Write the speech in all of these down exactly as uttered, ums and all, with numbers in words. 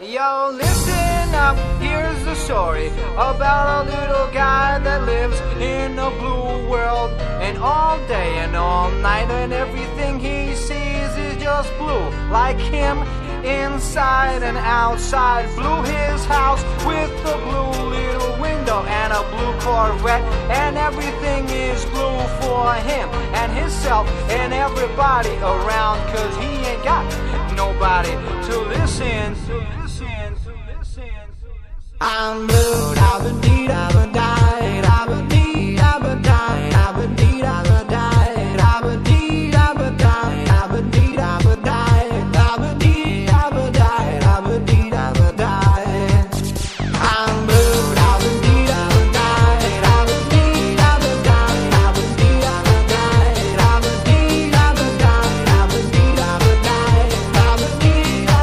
Yo, listen up, here's the story about a little guy that lives in a blue world. And all day and all night and everything he sees is just blue. Like him, inside and outside. Blue his house with a blue little window and a blue Corvette. And everything is blue for him and himself and everybody around. Cause he ain't got nobody to listen, to listen, to listen, to listen. I'm blue, da-ba-dee, da-ba-die, da-ba-dee, da-ba-die, da-ba-dee, da-ba-die, da-ba-dee, da-ba-die, da-ba-dee, da-ba-die, da-ba-dee, da-ba-die, da-ba-dee, da-ba-die. I'm blue, da-ba-dee, da-ba-die, da-ba-dee, da-ba-die, da-ba-dee, da-ba-die, da-ba-dee, da-ba-die, da-ba-dee, da-ba-die.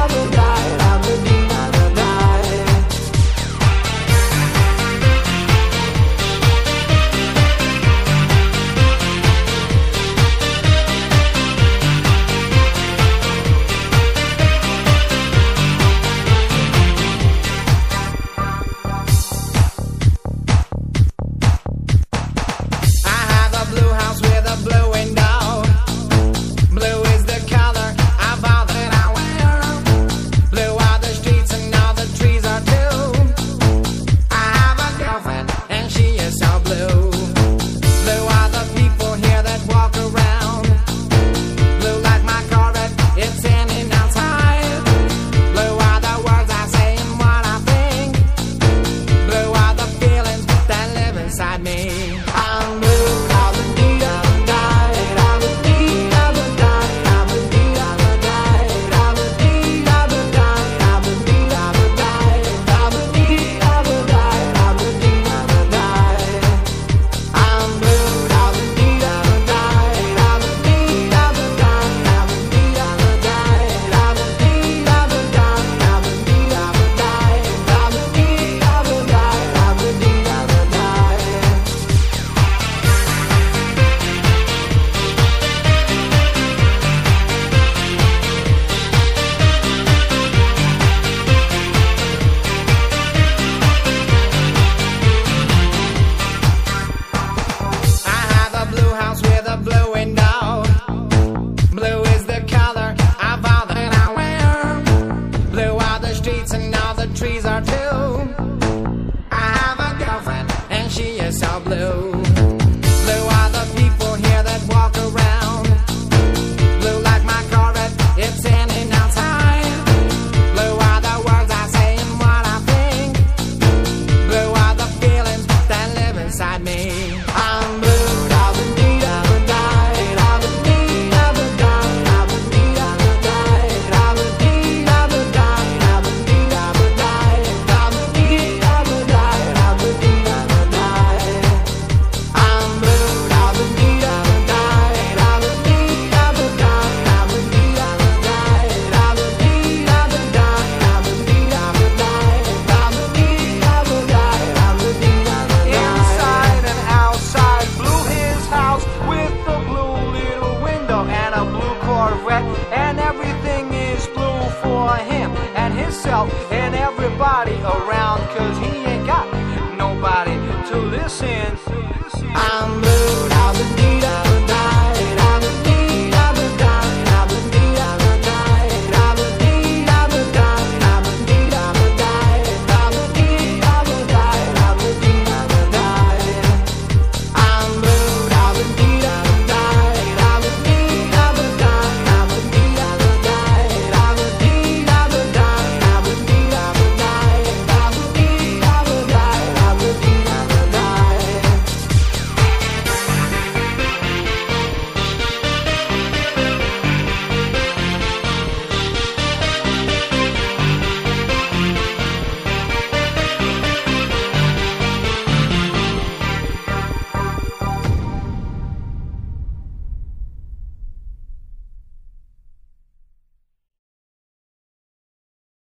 And everything is blue for him and himself and everybody around. Cause he ain't got nobody to listen, to listen. I'm